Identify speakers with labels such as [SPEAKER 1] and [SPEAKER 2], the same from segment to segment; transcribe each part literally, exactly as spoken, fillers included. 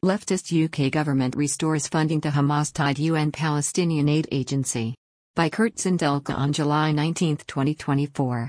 [SPEAKER 1] Leftist U K government restores funding to Hamas-tied U N Palestinian Aid Agency. By Kurt Sindelka on July nineteenth, twenty twenty-four.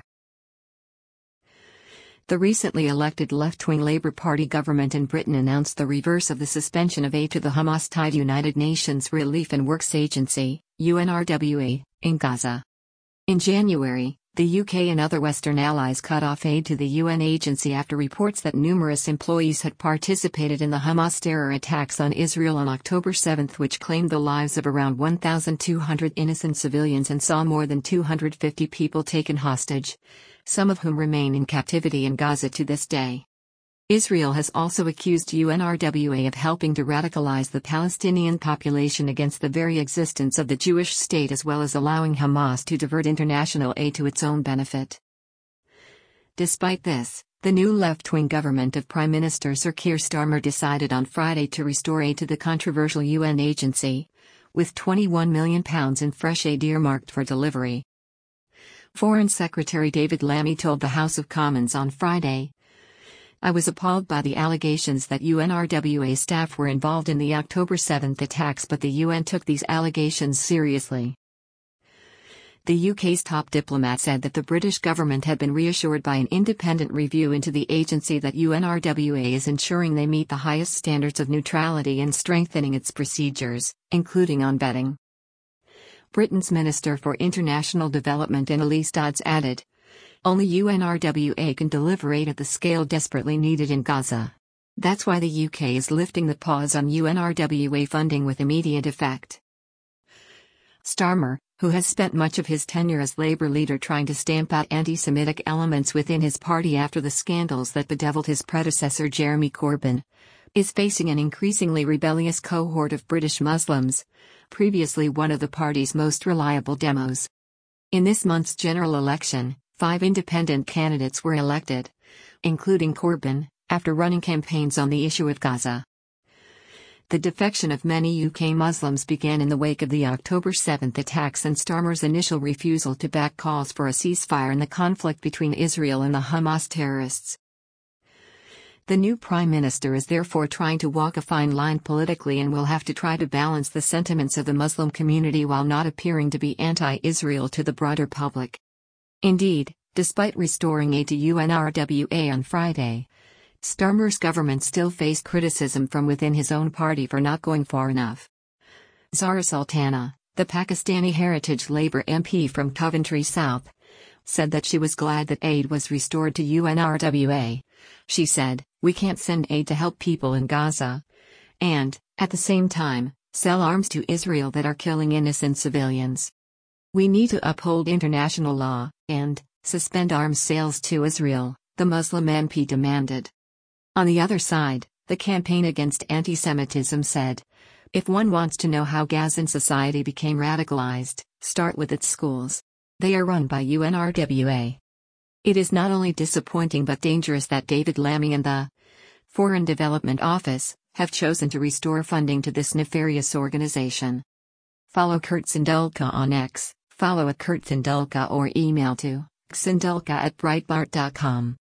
[SPEAKER 1] The recently elected left-wing Labour Party government in Britain announced the reverse of the suspension of aid to the Hamas-tied United Nations Relief and Works Agency, U N R W A, in Gaza. In January, the U K and other Western allies cut off aid to the U N agency after reports that numerous employees had participated in the Hamas terror attacks on Israel on October seventh, which claimed the lives of around one thousand two hundred innocent civilians and saw more than two hundred fifty people taken hostage, some of whom remain in captivity in Gaza to this day. Israel has also accused U N R W A of helping to radicalize the Palestinian population against the very existence of the Jewish state, as well as allowing Hamas to divert international aid to its own benefit. Despite this, the new left-wing government of Prime Minister Sir Keir Starmer decided on Friday to restore aid to the controversial U N agency, with twenty-one million pounds in fresh aid earmarked for delivery. Foreign Secretary David Lammy told the House of Commons on Friday, "I was appalled by the allegations that U N R W A staff were involved in the October seventh attacks, but the U N took these allegations seriously." The U K's top diplomat said that the British government had been reassured by an independent review into the agency that U N R W A is ensuring they meet the highest standards of neutrality and strengthening its procedures, including on vetting. Britain's Minister for International Development Anneliese Dodds added, "Only U N R W A can deliver aid at the scale desperately needed in Gaza. That's why the U K is lifting the pause on U N R W A funding with immediate effect." Starmer, who has spent much of his tenure as Labour leader trying to stamp out anti-Semitic elements within his party after the scandals that bedeviled his predecessor Jeremy Corbyn, is facing an increasingly rebellious cohort of British Muslims, previously one of the party's most reliable demos. In this month's general election, five independent candidates were elected, including Corbyn, after running campaigns on the issue of Gaza. The defection of many U K Muslims began in the wake of the October seventh attacks and Starmer's initial refusal to back calls for a ceasefire in the conflict between Israel and the Hamas terrorists. The new Prime Minister is therefore trying to walk a fine line politically and will have to try to balance the sentiments of the Muslim community while not appearing to be anti-Israel to the broader public. Indeed, despite restoring aid to U N R W A on Friday, Starmer's government still faced criticism from within his own party for not going far enough. Zahra Sultana, the Pakistani Heritage Labour M P from Coventry South, said that she was glad that aid was restored to U N R W A. She said, "We can't send aid to help people in Gaza and, at the same time, sell arms to Israel that are killing innocent civilians. We need to uphold international law and suspend arms sales to Israel," the Muslim M P demanded. On the other side, the Campaign Against Anti-Semitism said, "If one wants to know how Gazan society became radicalized, start with its schools. They are run by U N R W A." It is not only disappointing but dangerous that David Lammy and the Foreign Development Office have chosen to restore funding to this nefarious organization. Follow Kurt Sindelka on X, follow at Kurt Sindelka or email to sindelka at breitbart dot com.